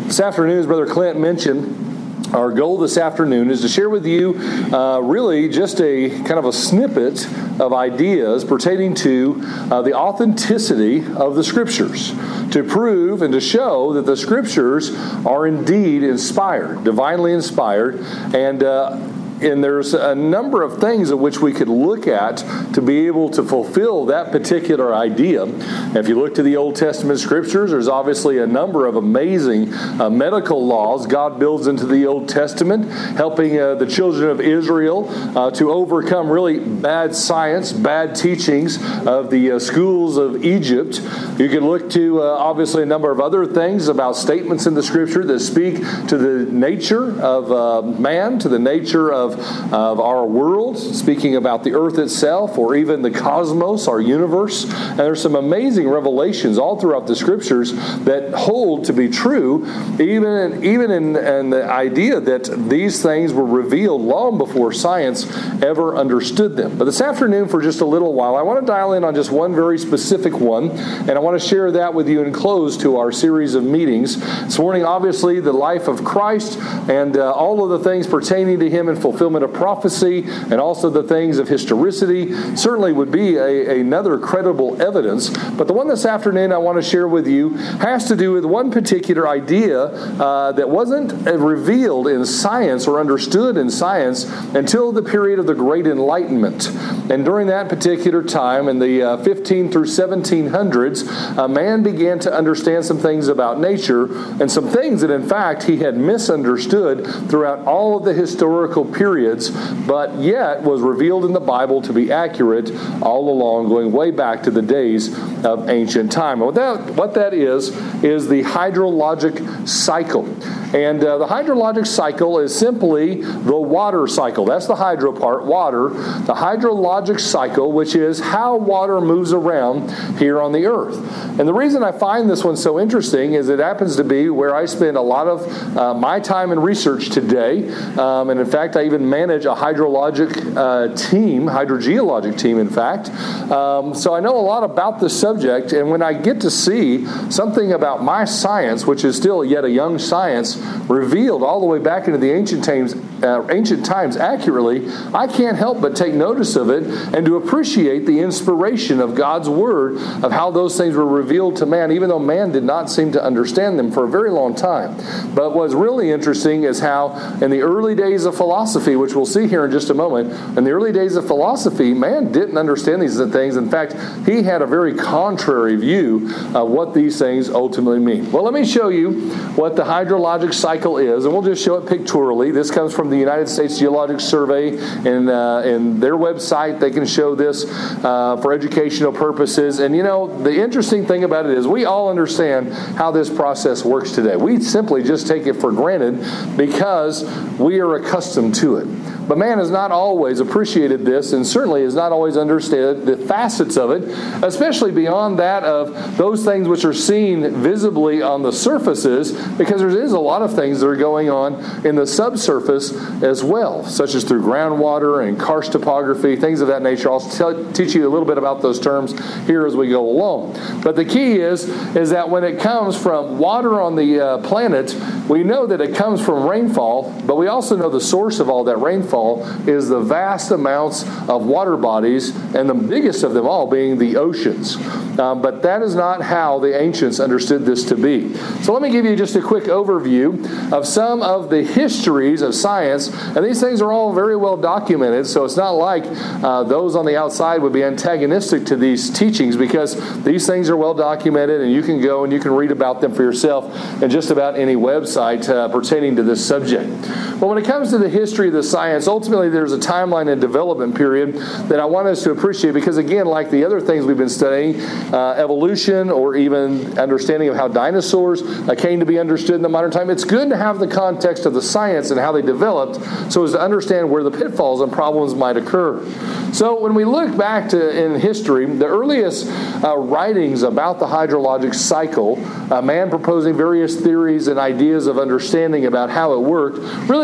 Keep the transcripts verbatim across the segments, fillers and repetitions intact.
This afternoon, as Brother Clint mentioned, our goal this afternoon is to share with you uh, really just a kind of a snippet of ideas pertaining to uh, the authenticity of the Scriptures, to prove and to show that the Scriptures are indeed inspired, divinely inspired, and uh, And there's a number of things at which we could look at to be able to fulfill that particular idea. If you look to the Old Testament Scriptures, there's obviously a number of amazing uh, medical laws God builds into the Old Testament, helping uh, the children of Israel uh, to overcome really bad science, bad teachings of the uh, schools of Egypt. You can look to uh, obviously a number of other things about statements in the Scripture that speak to the nature of uh, man, to the nature of Of, of our world, speaking about the earth itself or even the cosmos, our universe. And there's some amazing revelations all throughout the Scriptures that hold to be true, even in, even in, in the idea that these things were revealed long before science ever understood them. But this afternoon, for just a little while, I want to dial in on just one very specific one, and I want to share that with you and close to our series of meetings. This morning, obviously, the life of Christ and uh, all of the things pertaining to Him and fulfillment of prophecy, and also the things of historicity certainly would be a, another credible evidence. But the one this afternoon I want to share with you has to do with one particular idea uh, that wasn't revealed in science or understood in science until the period of the Great Enlightenment. And during that particular time, in the uh, fifteen through seventeen hundreds, a man began to understand some things about nature and some things that in fact he had misunderstood throughout all of the historical periods. Periods, but yet was revealed in the Bible to be accurate all along, going way back to the days of ancient time. And what that, what that is, is the hydrologic cycle. And uh, the hydrologic cycle is simply the water cycle. That's the hydro part, water. The hydrologic cycle, which is how water moves around here on the earth. And the reason I find this one so interesting is it happens to be where I spend a lot of uh, my time in research today. Um, and in fact, I even manage a hydrologic uh, team, hydrogeologic team, in fact. Um, so I know a lot about this subject. And when I get to see something about my science, which is still yet a young science, revealed all the way back into the ancient times, uh, ancient times accurately, I can't help but take notice of it and to appreciate the inspiration of God's Word of how those things were revealed to man, even though man did not seem to understand them for a very long time. But what's really interesting is how in the early days of philosophy, which we'll see here in just a moment, in the early days of philosophy, man didn't understand these things. In fact, he had a very contrary view of what these things ultimately mean. Well, let me show you what the hydrologic cycle is, and we'll just show it pictorially. This comes from the United States Geologic Survey, and uh, in their website they can show this uh, for educational purposes. And you know, the interesting thing about it is we all understand how this process works today. We simply just take it for granted because we are accustomed to it. But man has not always appreciated this, and certainly has not always understood the facets of it, especially beyond that of those things which are seen visibly on the surfaces, because there is a lot of things that are going on in the subsurface as well, such as through groundwater and karst topography, things of that nature. I'll tell, teach you a little bit about those terms here as we go along. But the key is, is that when it comes from water on the uh, planet, we know that it comes from rainfall, but we also know the source of all that rainfall is the vast amounts of water bodies, and the biggest of them all being the oceans. Um, but that is not how the ancients understood this to be. So let me give you just a quick overview of some of the histories of science, and these things are all very well documented, so it's not like uh, those on the outside would be antagonistic to these teachings, because these things are well documented, and you can go and you can read about them for yourself in just about any website uh, pertaining to this subject. But when it comes to the history of the science, ultimately there's a timeline and development period that I want us to appreciate, because again, like the other things we've been studying, uh, evolution or even understanding of how dinosaurs uh, came to be understood in the modern time, it's good to have the context of the science and how they developed so as to understand where the pitfalls and problems might occur. So when we look back to in history, the earliest uh, writings about the hydrologic cycle, a man proposing various theories and ideas of understanding about how it worked, really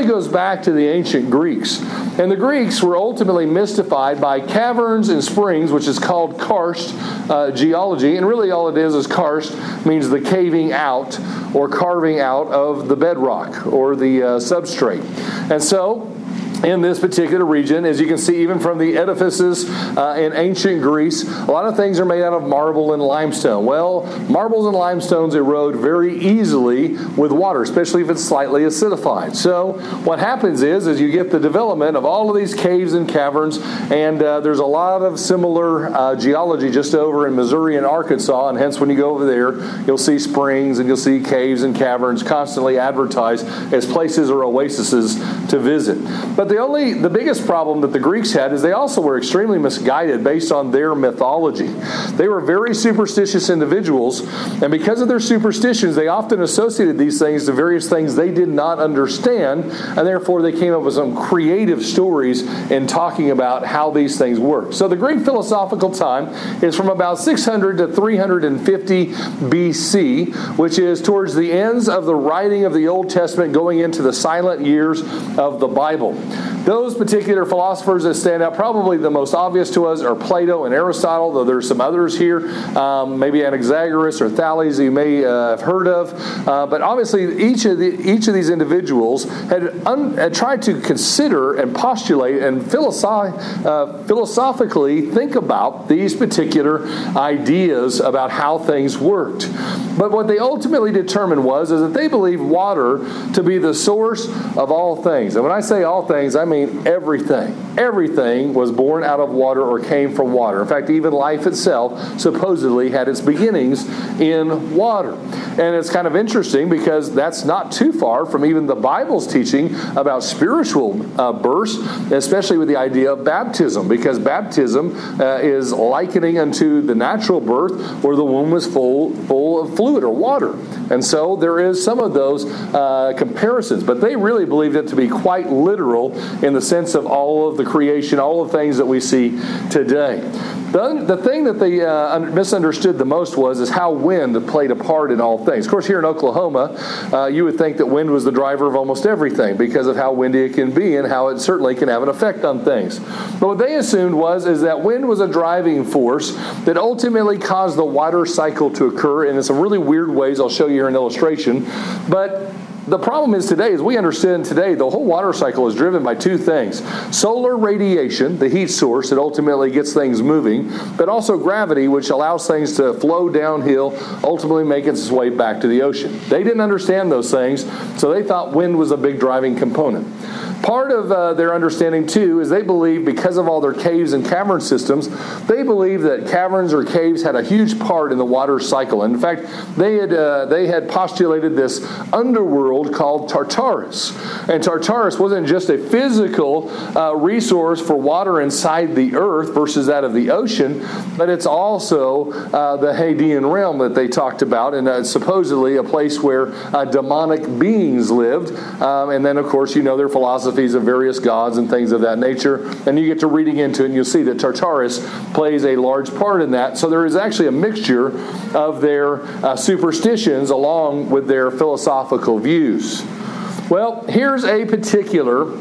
really goes back to the ancient Greeks. And the Greeks were ultimately mystified by caverns and springs, which is called karst uh, geology. And really all it is is karst means the caving out or carving out of the bedrock or the uh, substrate. And so, in this particular region, as you can see, even from the edifices uh, in ancient Greece, a lot of things are made out of marble and limestone. Well, marbles and limestones erode very easily with water, especially if it's slightly acidified. So what happens is, is you get the development of all of these caves and caverns, and uh, there's a lot of similar uh, geology just over in Missouri and Arkansas, and hence when you go over there, you'll see springs and you'll see caves and caverns constantly advertised as places or oases to visit. But the only, the biggest problem that the Greeks had is they also were extremely misguided based on their mythology. They were very superstitious individuals, and because of their superstitions, they often associated these things to various things they did not understand, and therefore they came up with some creative stories in talking about how these things work. So the Greek philosophical time is from about six hundred to three hundred fifty B C, which is towards the ends of the writing of the Old Testament going into the silent years of the Bible. Those particular philosophers that stand out, probably the most obvious to us, are Plato and Aristotle, though there's some others here, um, maybe Anaxagoras or Thales you may uh, have heard of. Uh, but obviously, each of the, each of these individuals had, un, had tried to consider and postulate and philosoph- uh, philosophically think about these particular ideas about how things worked. But what they ultimately determined was is that they believed water to be the source of all things. And when I say all things, I mean everything. Everything was born out of water or came from water. In fact, even life itself supposedly had its beginnings in water. And it's kind of interesting because that's not too far from even the Bible's teaching about spiritual uh, births, especially with the idea of baptism, because baptism uh, is likening unto the natural birth where the womb was full, full of fluid or water. And so there is some of those uh, comparisons, but they really believed it to be quite literal in the sense of all of the creation, all of the things that we see today. The, the thing that they uh, misunderstood the most was is how wind played a part in all things. Of course, here in Oklahoma, uh, you would think that wind was the driver of almost everything because of how windy it can be and how it certainly can have an effect on things. But what they assumed was is that wind was a driving force that ultimately caused the water cycle to occur, and in some really weird ways. I'll show you here an illustration. But the problem is today, as we understand today, the whole water cycle is driven by two things. Solar radiation, the heat source that ultimately gets things moving, but also gravity, which allows things to flow downhill, ultimately making its way back to the ocean. They didn't understand those things, so they thought wind was a big driving component. Part of uh, their understanding, too, is they believe because of all their caves and cavern systems, they believe that caverns or caves had a huge part in the water cycle. And in fact, they had uh, they had postulated this underworld called Tartarus. And Tartarus wasn't just a physical uh, resource for water inside the earth versus that of the ocean, but it's also uh, the Hadean realm that they talked about, and uh, supposedly a place where uh, demonic beings lived. Um, and then, of course, you know their philosophy of various gods and things of that nature, and you get to reading into it and you'll see that Tartarus plays a large part in that. So there is actually a mixture of their uh, superstitions along with their philosophical views. Well, here's a particular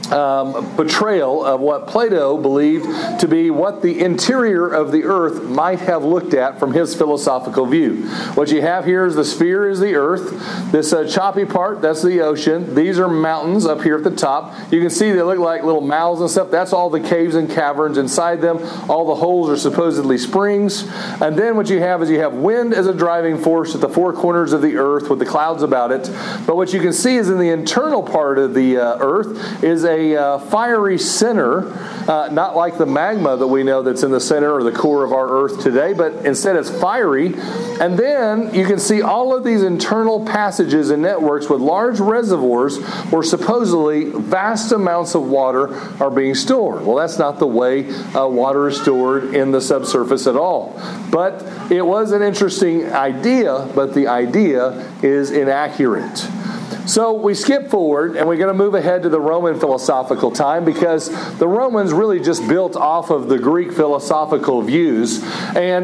Um, portrayal of what Plato believed to be what the interior of the earth might have looked at from his philosophical view. What you have here is the sphere is the earth. This uh, choppy part, that's the ocean. These are mountains up here at the top. You can see they look like little mouths and stuff. That's all the caves and caverns inside them. All the holes are supposedly springs. And then what you have is you have wind as a driving force at the four corners of the earth with the clouds about it. But what you can see is in the internal part of the uh, earth is a A uh, fiery center, uh, not like the magma that we know that's in the center or the core of our earth today, but instead it's fiery. And then you can see all of these internal passages and networks with large reservoirs where supposedly vast amounts of water are being stored. Well, that's not the way uh, water is stored in the subsurface at all. But it was an interesting idea, but the idea is inaccurate. So we skip forward, and we're going to move ahead to the Roman philosophical time because the Romans really just built off of the Greek philosophical views. And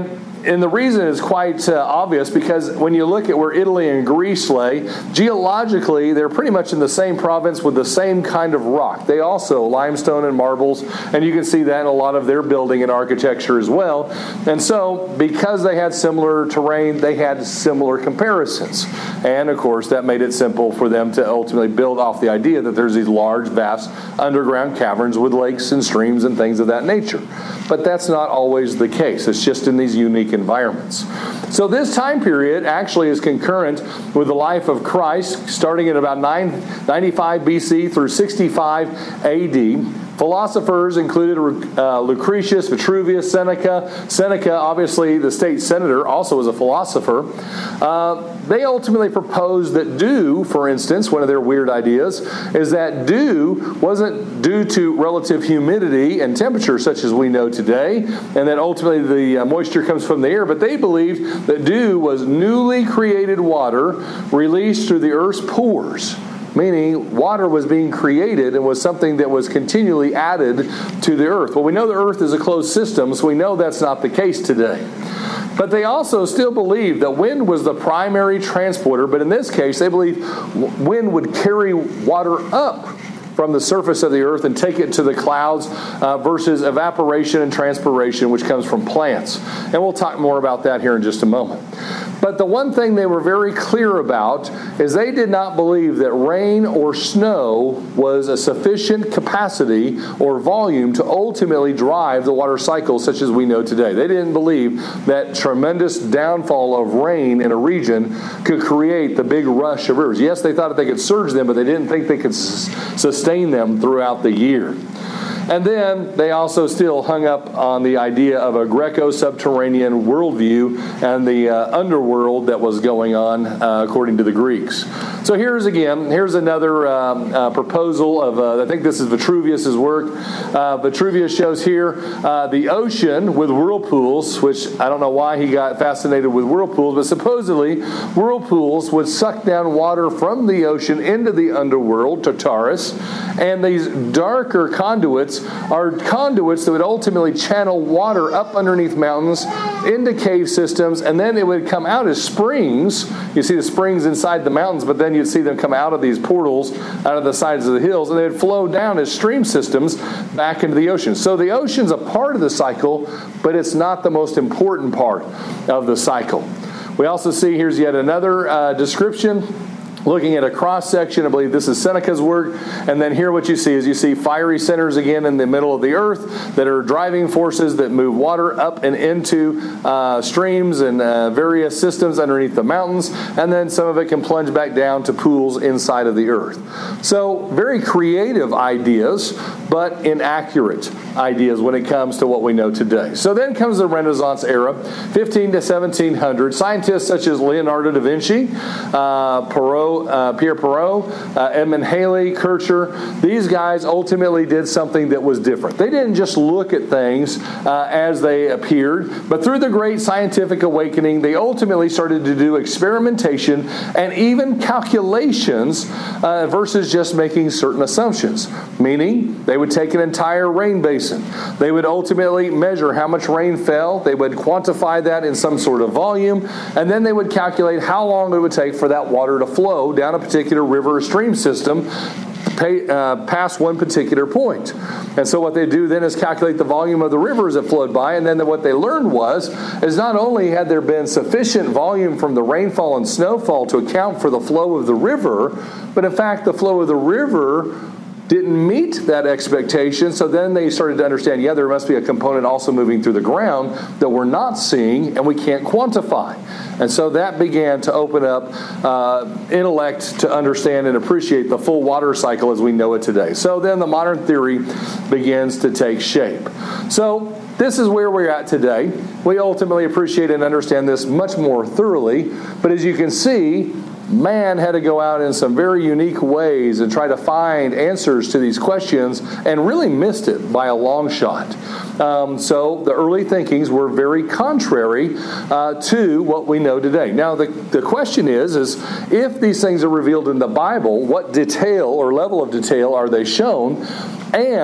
and the reason is quite uh, obvious, because when you look at where Italy and Greece lay, geologically, they're pretty much in the same province with the same kind of rock. They also, limestone and marbles, and you can see that in a lot of their building and architecture as well. And so, because they had similar terrain, they had similar comparisons. And, of course, that made it simple for them to ultimately build off the idea that there's these large, vast underground caverns with lakes and streams and things of that nature. But that's not always the case. It's just in these unique environments. So this time period actually is concurrent with the life of Christ, starting at about nine ninety-five B C through sixty-five A D. Philosophers included uh, Lucretius, Vitruvius, Seneca. Seneca, obviously the state senator, also was a philosopher. Uh, they ultimately proposed that dew, for instance, one of their weird ideas, is that dew wasn't due to relative humidity and temperature such as we know today, and that ultimately the uh, moisture comes from the air, but they believed that dew was newly created water released through the earth's pores. Meaning water was being created and was something that was continually added to the earth. Well, we know the earth is a closed system, so we know that's not the case today. But they also still believed that wind was the primary transporter, but in this case, they believed wind would carry water up from the surface of the earth and take it to the clouds uh, versus evaporation and transpiration, which comes from plants. And we'll talk more about that here in just a moment. But the one thing they were very clear about is they did not believe that rain or snow was a sufficient capacity or volume to ultimately drive the water cycle such as we know today. They didn't believe that tremendous downfall of rain in a region could create the big rush of rivers. Yes, they thought that they could surge them, but they didn't think they could sustain them throughout the year. And then they also still hung up on the idea of a Greco-subterranean worldview and the uh, underworld that was going on uh, according to the Greeks. So here's again, here's another um, uh, proposal of, uh, I think this is Vitruvius' work. Uh, Vitruvius shows here uh, the ocean with whirlpools, which I don't know why he got fascinated with whirlpools, but supposedly whirlpools would suck down water from the ocean into the underworld, Tartarus, and these darker conduits are conduits that would ultimately channel water up underneath mountains into cave systems, and then it would come out as springs. You see the springs inside the mountains, but then you'd see them come out of these portals, out of the sides of the hills, and they would flow down as stream systems back into the ocean. So the ocean's a part of the cycle, but it's not the most important part of the cycle. We also see here's yet another uh, description. Looking at a cross-section, I believe this is Seneca's work, and then here what you see is you see fiery centers again in the middle of the earth that are driving forces that move water up and into uh, streams and uh, various systems underneath the mountains, and then some of it can plunge back down to pools inside of the earth. So very creative ideas, but inaccurate ideas when it comes to what we know today. So then comes the Renaissance era, fifteen to seventeen hundred. Scientists such as Leonardo da Vinci, uh, Perot, Uh, Pierre Perot, uh, Edmund Halley, Kircher, these guys ultimately did something that was different. They didn't just look at things uh, as they appeared, but through the great scientific awakening, they ultimately started to do experimentation and even calculations uh, versus just making certain assumptions. Meaning, they would take an entire rain basin. They would ultimately measure how much rain fell. They would quantify that in some sort of volume, and then they would calculate how long it would take for that water to flow down a particular river or stream system pay, uh, past one particular point. And so what they do then is calculate the volume of the rivers that flowed by, and then what they learned was is not only had there been sufficient volume from the rainfall and snowfall to account for the flow of the river, but in fact the flow of the river didn't meet that expectation, so then they started to understand, yeah, there must be a component also moving through the ground that we're not seeing and we can't quantify. And so that began to open up uh, intellect to understand and appreciate the full water cycle as we know it today. So then the modern theory begins to take shape. So this is where we're at today. We ultimately appreciate and understand this much more thoroughly, but as you can see, man had to go out in some very unique ways and try to find answers to these questions and really missed it by a long shot. Um, so the early thinkings were very contrary uh, to what we know today. Now the, the question is, is if these things are revealed in the Bible, what detail or level of detail are they shown? And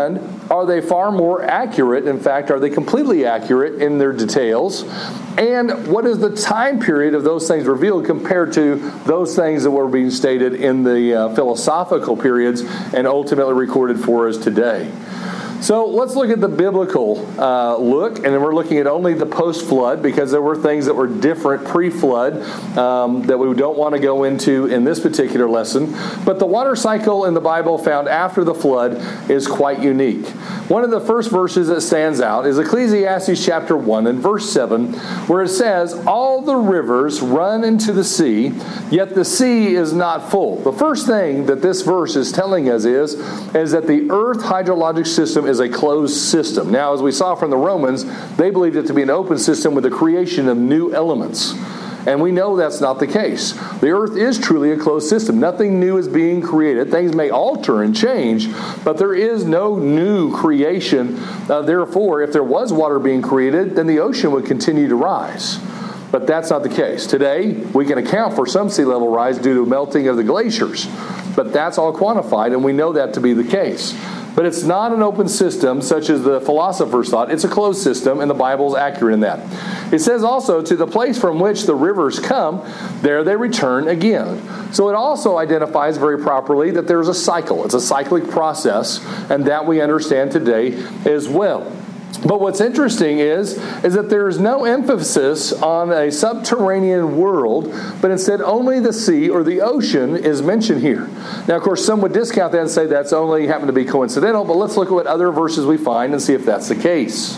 are they far more accurate? In fact, are they completely accurate in their details? And what is the time period of those things revealed compared to those things that were being stated in the uh, philosophical periods and ultimately recorded for us today? So let's look at the biblical uh, look, and then we're looking at only the post-flood because there were things that were different pre-flood um, that we don't want to go into in this particular lesson. But the water cycle in the Bible found after the flood is quite unique. One of the first verses that stands out is Ecclesiastes chapter one and verse seven, where it says, "All the rivers run into the sea, yet the sea is not full." The first thing that this verse is telling us is, is that the earth hydrologic system is a closed system. Now, as we saw from the Romans, they believed it to be an open system with the creation of new elements. And we know that's not the case. The earth is truly a closed system. Nothing new is being created. Things may alter and change, but there is no new creation. Uh, therefore, if there was water being created, then the ocean would continue to rise. But that's not the case. Today, we can account for some sea level rise due to melting of the glaciers. But that's all quantified, and we know that to be the case. But it's not an open system such as the philosophers thought. It's a closed system, and the Bible is accurate in that. It says also, "To the place from which the rivers come, there they return again." So it also identifies very properly that there's a cycle. It's a cyclic process, and that we understand today as well. But what's interesting is, is that there is no emphasis on a subterranean world, but instead only the sea or the ocean is mentioned here. Now, of course, some would discount that and say that's only happened to be coincidental, but let's look at what other verses we find and see if that's the case.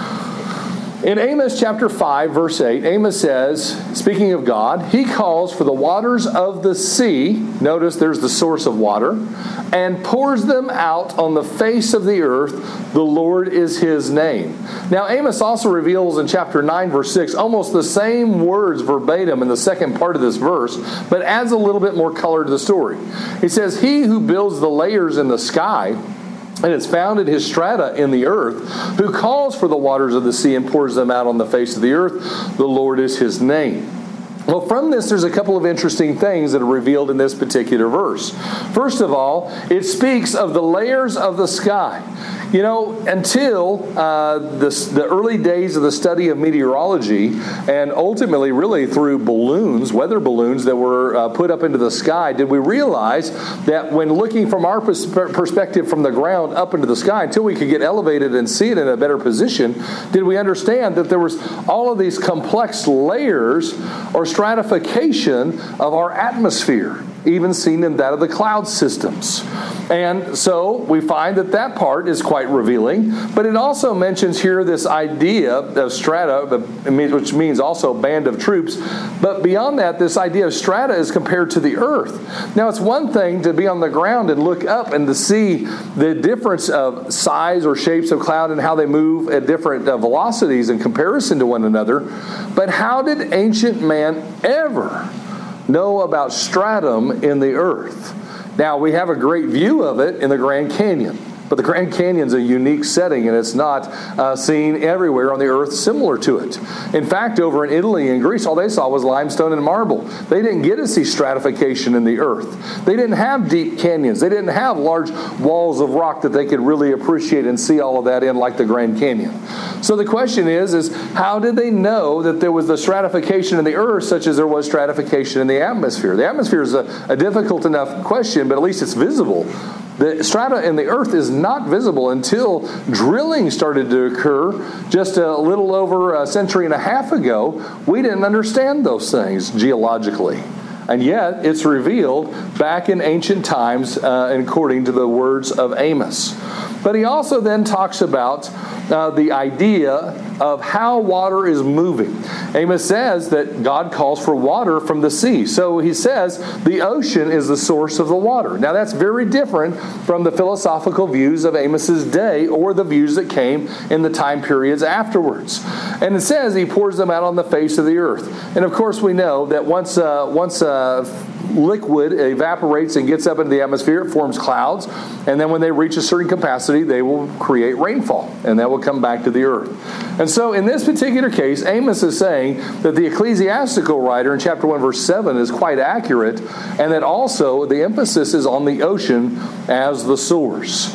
In Amos chapter five, verse eight, Amos says, speaking of God, He calls for the waters of the sea, notice there's the source of water, and pours them out on the face of the earth. The Lord is His name. Now, Amos also reveals in chapter nine, verse six, almost the same words verbatim in the second part of this verse, but adds a little bit more color to the story. He says, "He who builds the layers in the sky, and it's founded his strata in the earth, who calls for the waters of the sea and pours them out on the face of the earth, the Lord is His name." Well, from this, there's a couple of interesting things that are revealed in this particular verse. First of all, it speaks of the layers of the sky. You know, until uh, the, the early days of the study of meteorology, and ultimately really through balloons, weather balloons that were uh, put up into the sky, did we realize that when looking from our pers- perspective from the ground up into the sky, until we could get elevated and see it in a better position, did we understand that there was all of these complex layers or stratification of our atmosphere, even seen in that of the cloud systems. And so we find that that part is quite revealing, but it also mentions here this idea of strata, which means also band of troops. But beyond that, this idea of strata is compared to the earth. Now, it's one thing to be on the ground and look up and to see the difference of size or shapes of cloud and how they move at different uh, velocities in comparison to one another. But how did ancient man ever know about stratum in the earth? Now, we have a great view of it in the Grand Canyon. But the Grand Canyon's a unique setting, and it's not uh, seen everywhere on the earth similar to it. In fact, over in Italy and Greece, all they saw was limestone and marble. They didn't get to see stratification in the earth. They didn't have deep canyons. They didn't have large walls of rock that they could really appreciate and see all of that in like the Grand Canyon. So the question is, is how did they know that there was the stratification in the earth such as there was stratification in the atmosphere? The atmosphere is a, a difficult enough question, but at least it's visible. The strata in the earth is not visible until drilling started to occur just a little over a century and a half ago. We didn't understand those things geologically. And yet, it's revealed back in ancient times, uh, according to the words of Amos. But he also then talks about uh, the idea of how water is moving. Amos says that God calls for water from the sea. So he says the ocean is the source of the water. Now, that's very different from the philosophical views of Amos's day or the views that came in the time periods afterwards. And it says he pours them out on the face of the earth. And of course, we know that once uh, once uh, liquid evaporates and gets up into the atmosphere, it forms clouds, and then when they reach a certain capacity, they will create rainfall, and that will come back to the earth. And so in this particular case, Amos is saying that the ecclesiastical writer in chapter one, verse seven is quite accurate, and that also the emphasis is on the ocean as the source.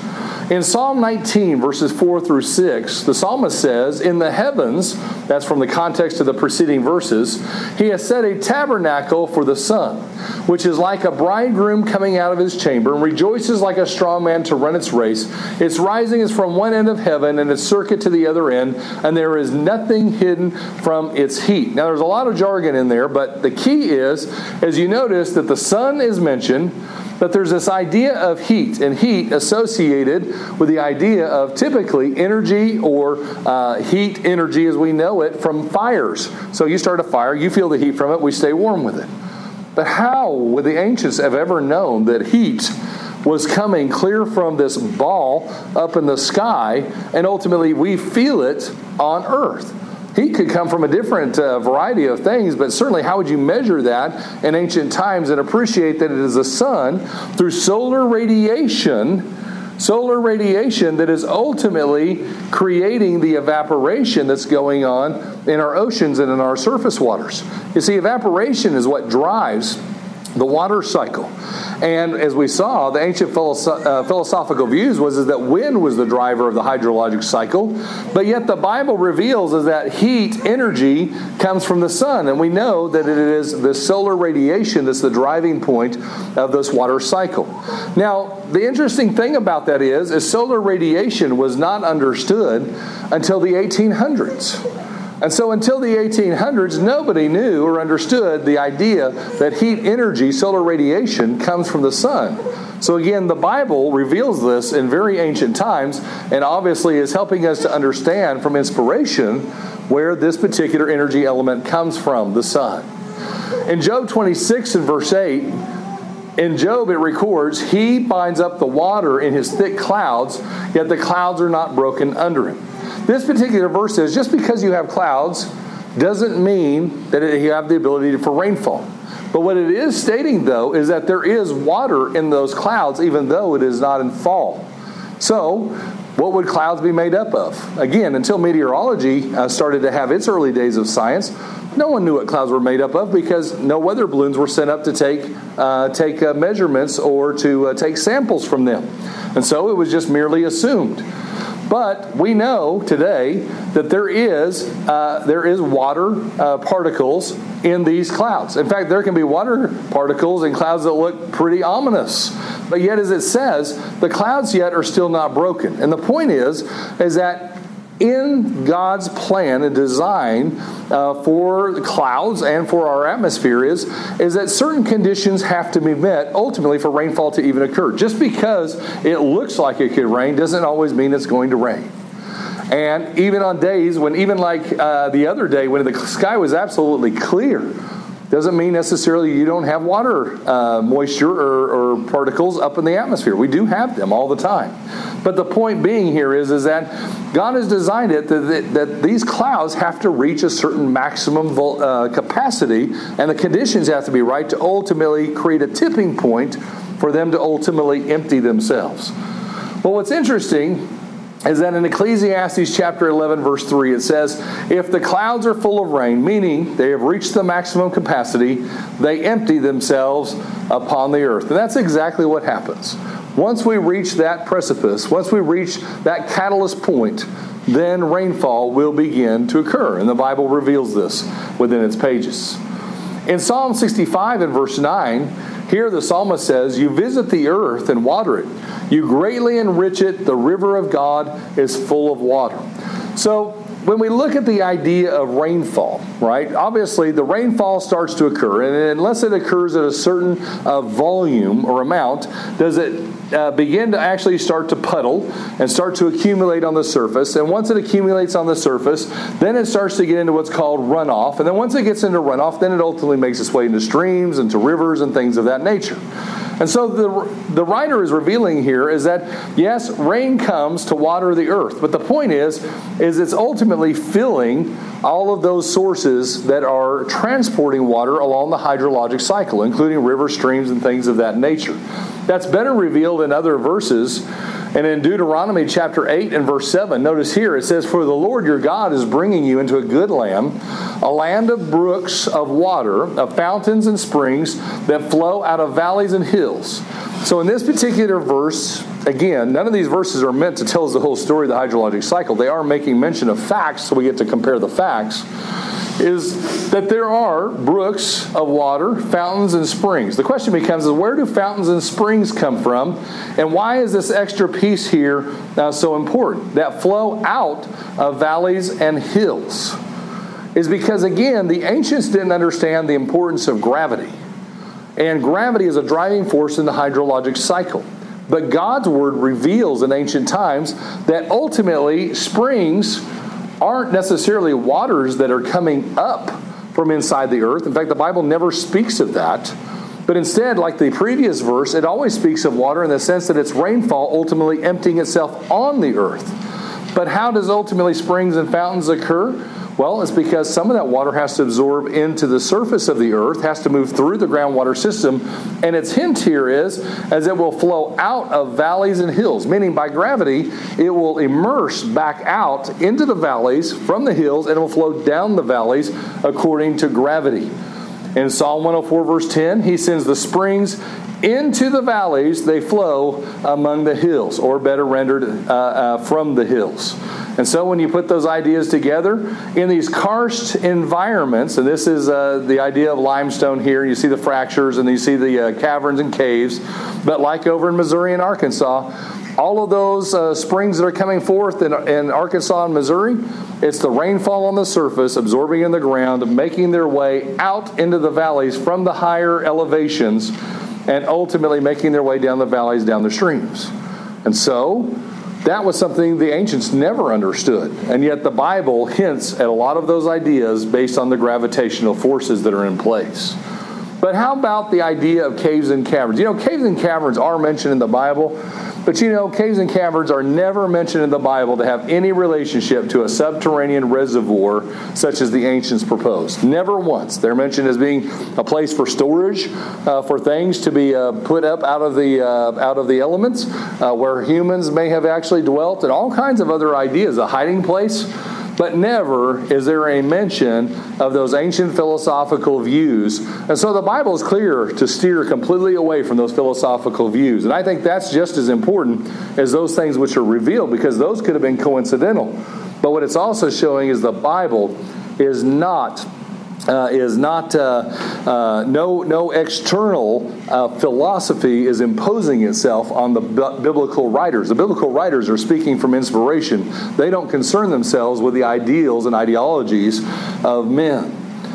In Psalm nineteen, verses four through six, the psalmist says, in the heavens, that's from the context of the preceding verses, he has set a tabernacle for the sun, which is like a bridegroom coming out of his chamber, and rejoices like a strong man to run its race. Its rising is from one end of heaven, and its circuit to the other end, and there is nothing hidden from its heat. Now, there's a lot of jargon in there, but the key is, as you notice, that the sun is mentioned, but there's this idea of heat, and heat associated with the idea of typically energy or uh, heat energy as we know it from fires. So you start a fire, you feel the heat from it, we stay warm with it. But how would the ancients have ever known that heat was coming clear from this ball up in the sky, and ultimately we feel it on earth? Heat could come from a different uh, variety of things, but certainly how would you measure that in ancient times and appreciate that it is the sun through solar radiation, solar radiation that is ultimately creating the evaporation that's going on in our oceans and in our surface waters. You see, evaporation is what drives the water cycle. And as we saw, the ancient philosoph- uh, philosophical views was is that wind was the driver of the hydrologic cycle, but yet the Bible reveals is that heat energy comes from the sun, and we know that it is the solar radiation that's the driving point of this water cycle. Now, the interesting thing about that is, is solar radiation was not understood until the eighteen hundreds. And so until the eighteen hundreds, nobody knew or understood the idea that heat energy, solar radiation, comes from the sun. So again, the Bible reveals this in very ancient times, and obviously is helping us to understand from inspiration where this particular energy element comes from, the sun. In Job twenty-six and verse eight, in Job it records, he binds up the water in his thick clouds, yet the clouds are not broken under him. This particular verse says, just because you have clouds doesn't mean that you have the ability for rainfall. But what it is stating, though, is that there is water in those clouds, even though it is not in fall. So, what would clouds be made up of? Again, until meteorology uh, started to have its early days of science, no one knew what clouds were made up of because no weather balloons were sent up to take uh, take uh, measurements or to uh, take samples from them. And so it was just merely assumed. But we know today that there is uh, there is water uh, particles in these clouds. In fact, there can be water particles in clouds that look pretty ominous. But yet, as it says, the clouds yet are still not broken. And the point is, is that in God's plan and design uh, for the clouds and for our atmosphere is, is that certain conditions have to be met ultimately for rainfall to even occur. Just because it looks like it could rain doesn't always mean it's going to rain. And even on days when, even like uh, the other day when the sky was absolutely clear, doesn't mean necessarily you don't have water uh, moisture or, or particles up in the atmosphere. We do have them all the time. But the point being here is, is that God has designed it that, that, that these clouds have to reach a certain maximum vol, uh, capacity, and the conditions have to be right to ultimately create a tipping point for them to ultimately empty themselves. Well, what's interesting is that in Ecclesiastes chapter eleven, verse three, it says, if the clouds are full of rain, meaning they have reached the maximum capacity, they empty themselves upon the earth. And that's exactly what happens. Once we reach that precipice, once we reach that catalyst point, then rainfall will begin to occur. And the Bible reveals this within its pages. In Psalm sixty-five and verse nine, here the psalmist says, you visit the earth and water it. You greatly enrich it. The river of God is full of water. So when we look at the idea of rainfall, right, obviously the rainfall starts to occur. And unless it occurs at a certain uh, volume or amount, does it uh, begin to actually start to puddle and start to accumulate on the surface. And once it accumulates on the surface, then it starts to get into what's called runoff. And then once it gets into runoff, then it ultimately makes its way into streams, into rivers, and things of that nature. And so the, the writer is revealing here is that, yes, rain comes to water the earth. But the point is, is it's ultimately filling all of those sources that are transporting water along the hydrologic cycle, including rivers, streams, and things of that nature. That's better revealed in other verses. And in Deuteronomy chapter eight and verse seven, notice here it says, for the Lord your God is bringing you into a good land, a land of brooks of water, of fountains and springs that flow out of valleys and hills. So in this particular verse, again, none of these verses are meant to tell us the whole story of the hydrologic cycle. They are making mention of facts, so we get to compare the facts, is that there are brooks of water, fountains, and springs. The question becomes, is where do fountains and springs come from? And why is this extra piece here uh, so important? That flow out of valleys and hills is because, again, the ancients didn't understand the importance of gravity. And gravity is a driving force in the hydrologic cycle. But God's Word reveals in ancient times that ultimately springs aren't necessarily waters that are coming up from inside the earth. In fact, the Bible never speaks of that. But instead, like the previous verse, it always speaks of water in the sense that it's rainfall ultimately emptying itself on the earth. But how does ultimately springs and fountains occur? Well, it's because some of that water has to absorb into the surface of the earth, has to move through the groundwater system. And its hint here is, as it will flow out of valleys and hills, meaning by gravity, it will immerse back out into the valleys from the hills, and it will flow down the valleys according to gravity. In Psalm one oh four, verse ten, he sends the springs into the valleys, they flow among the hills, or better rendered, uh, uh, from the hills. And so when you put those ideas together, in these karst environments, and this is uh, the idea of limestone here, you see the fractures and you see the uh, caverns and caves, but like over in Missouri and Arkansas, all of those uh, springs that are coming forth in, in Arkansas and Missouri, it's the rainfall on the surface absorbing in the ground, making their way out into the valleys from the higher elevations, and ultimately making their way down the valleys, down the streams. And so that was something the ancients never understood. And yet the Bible hints at a lot of those ideas based on the gravitational forces that are in place. But how about the idea of caves and caverns? You know, caves and caverns are mentioned in the Bible, but you know, caves and caverns are never mentioned in the Bible to have any relationship to a subterranean reservoir such as the ancients proposed. Never once. They're mentioned as being a place for storage, uh, for things to be uh, put up out of the uh, out of the elements, uh, where humans may have actually dwelt, and all kinds of other ideas, a hiding place. But never is there a mention of those ancient philosophical views. And so the Bible is clear to steer completely away from those philosophical views. And I think that's just as important as those things which are revealed, because those could have been coincidental. But what it's also showing is the Bible is not Uh, is not uh, uh, no no external uh, philosophy is imposing itself on the b- biblical writers. The biblical writers are speaking from inspiration. They don't concern themselves with the ideals and ideologies of men.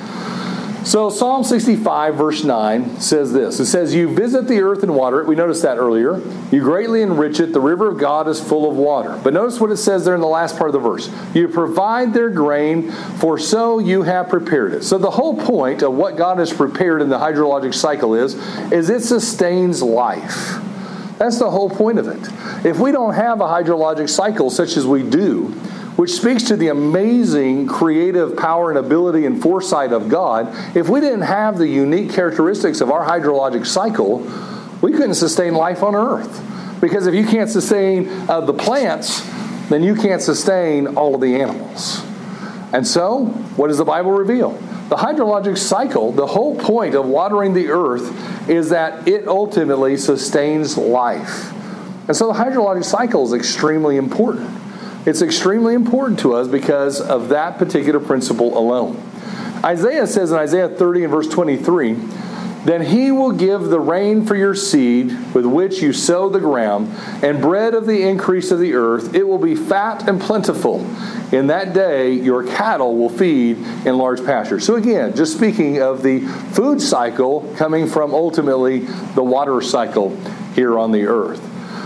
So Psalm sixty-five verse nine says this. It says, "You visit the earth and water it." We noticed that earlier. "You greatly enrich it. The river of God is full of water." But notice what it says there in the last part of the verse. "You provide their grain, for so you have prepared it." So the whole point of what God has prepared in the hydrologic cycle is, is it sustains life. That's the whole point of it. If we don't have a hydrologic cycle such as we do, which speaks to the amazing creative power and ability and foresight of God, if we didn't have the unique characteristics of our hydrologic cycle, we couldn't sustain life on earth. Because if you can't sustain uh, the plants, then you can't sustain all of the animals. And so, what does the Bible reveal? The hydrologic cycle, the whole point of watering the earth is that it ultimately sustains life. And so the hydrologic cycle is extremely important. It's extremely important to us because of that particular principle alone. Isaiah says in Isaiah thirty and verse twenty-three, "Then he will give the rain for your seed with which you sow the ground, and bread of the increase of the earth. It will be fat and plentiful. In that day your cattle will feed in large pastures." So again, just speaking of the food cycle coming from ultimately the water cycle here on the earth.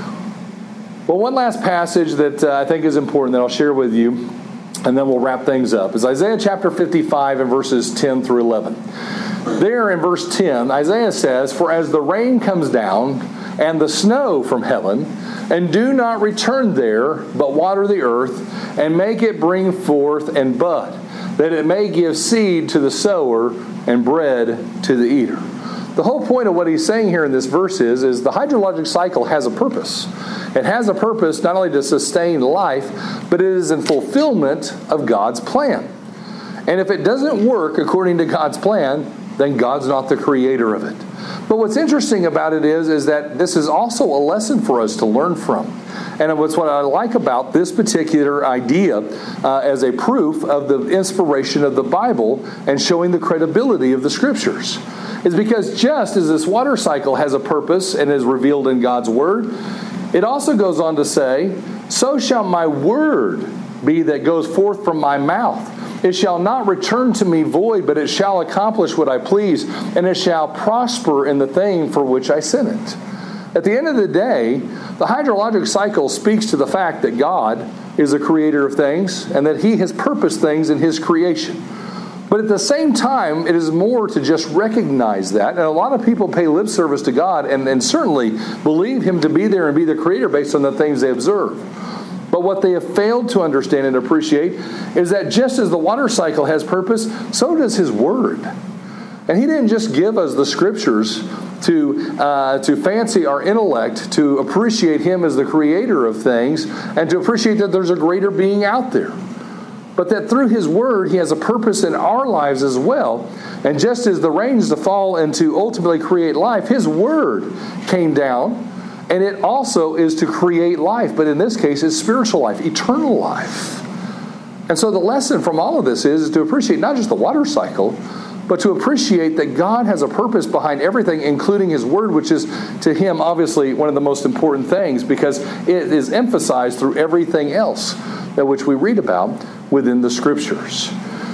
Well, one last passage that uh, I think is important that I'll share with you, and then we'll wrap things up, is Isaiah chapter fifty-five and verses ten through eleven. There in verse ten, Isaiah says, "For as the rain comes down and the snow from heaven, and do not return there, but water the earth, and make it bring forth and bud, that it may give seed to the sower and bread to the eater." The whole point of what he's saying here in this verse is, is the hydrologic cycle has a purpose. It has a purpose not only to sustain life, but it is in fulfillment of God's plan. And if it doesn't work according to God's plan, then God's not the creator of it. But what's interesting about it is, is that this is also a lesson for us to learn from. And what's what I like about this particular idea uh, as a proof of the inspiration of the Bible and showing the credibility of the Scriptures is because just as this water cycle has a purpose and is revealed in God's Word, it also goes on to say, so shall my word be that goes forth from my mouth. It shall not return to me void, but it shall accomplish what I please, and it shall prosper in the thing for which I sent it. At the end of the day, the hydrologic cycle speaks to the fact that God is the creator of things and that He has purposed things in His creation. But at the same time, it is more to just recognize that. And a lot of people pay lip service to God and, and certainly believe Him to be there and be the creator based on the things they observe. But what they have failed to understand and appreciate is that just as the water cycle has purpose, so does His Word. And He didn't just give us the Scriptures to uh, to fancy our intellect, to appreciate Him as the creator of things, and to appreciate that there's a greater being out there. But that through His Word, He has a purpose in our lives as well. And just as the rains to fall and to ultimately create life, His Word came down, and it also is to create life. But in this case, it's spiritual life, eternal life. And so the lesson from all of this is, is to appreciate not just the water cycle, but to appreciate that God has a purpose behind everything, including His Word, which is to Him obviously one of the most important things because it is emphasized through everything else that which we read about within the Scriptures.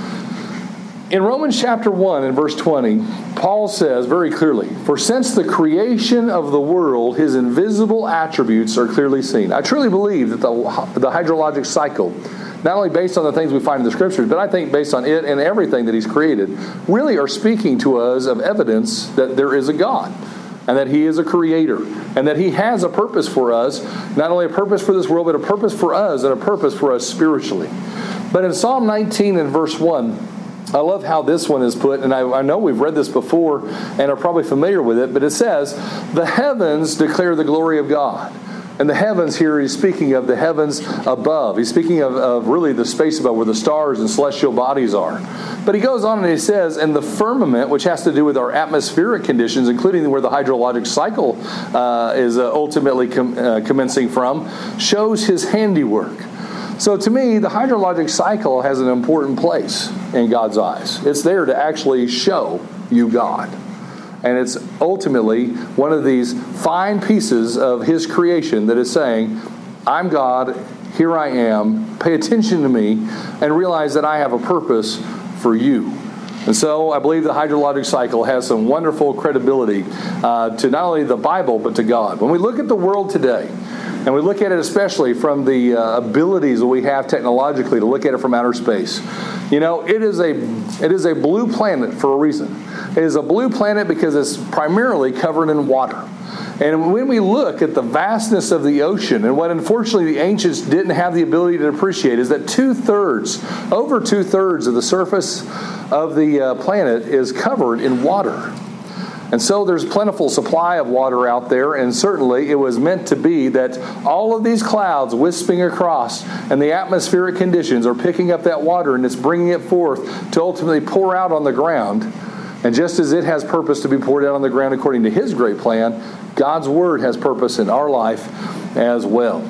In Romans chapter one and verse twenty, Paul says very clearly, for since the creation of the world, His invisible attributes are clearly seen. I truly believe that the, the hydrologic cycle, not only based on the things we find in the Scriptures, but I think based on it and everything that He's created, really are speaking to us of evidence that there is a God and that He is a creator and that He has a purpose for us, not only a purpose for this world, but a purpose for us and a purpose for us spiritually. But in Psalm nineteen and verse one, I love how this one is put, and I, I know we've read this before and are probably familiar with it, but it says, the heavens declare the glory of God. And the heavens here, he's speaking of the heavens above. He's speaking of, of really the space above where the stars and celestial bodies are. But he goes on and he says, and the firmament, which has to do with our atmospheric conditions, including where the hydrologic cycle uh, is uh, ultimately com- uh, commencing from, shows His handiwork. So to me, the hydrologic cycle has an important place in God's eyes. It's there to actually show you God. And it's ultimately one of these fine pieces of His creation that is saying, I'm God, here I am, pay attention to me, and realize that I have a purpose for you. And so I believe the hydrologic cycle has some wonderful credibility uh, to not only the Bible, but to God. When we look at the world today, and we look at it especially from the uh, abilities that we have technologically to look at it from outer space. You know, it is a it is a blue planet for a reason. It is a blue planet because it's primarily covered in water. And when we look at the vastness of the ocean, and what unfortunately the ancients didn't have the ability to appreciate, is that two-thirds, over two-thirds of the surface of the uh, planet is covered in water. And so there's plentiful supply of water out there, and certainly it was meant to be that all of these clouds wisping across and the atmospheric conditions are picking up that water and it's bringing it forth to ultimately pour out on the ground. And just as it has purpose to be poured out on the ground according to His great plan, God's Word has purpose in our life as well.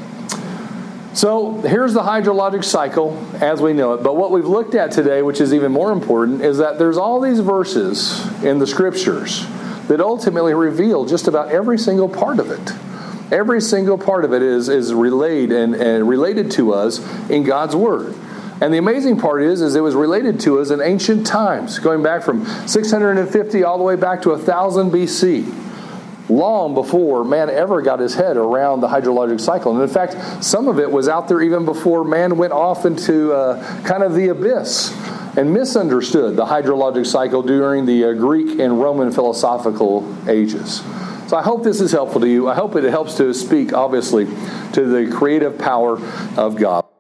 So here's the hydrologic cycle as we know it. But what we've looked at today, which is even more important, is that there's all these verses in the Scriptures that ultimately reveal just about every single part of it. Every single part of it is, is relayed and, and related to us in God's Word. And the amazing part is, is it was related to us in ancient times, going back from six hundred fifty all the way back to one thousand B C, long before man ever got his head around the hydrologic cycle. And in fact, some of it was out there even before man went off into uh, kind of the abyss and misunderstood the hydrologic cycle during the uh, Greek and Roman philosophical ages. So I hope this is helpful to you. I hope it helps to speak, obviously, to the creative power of God.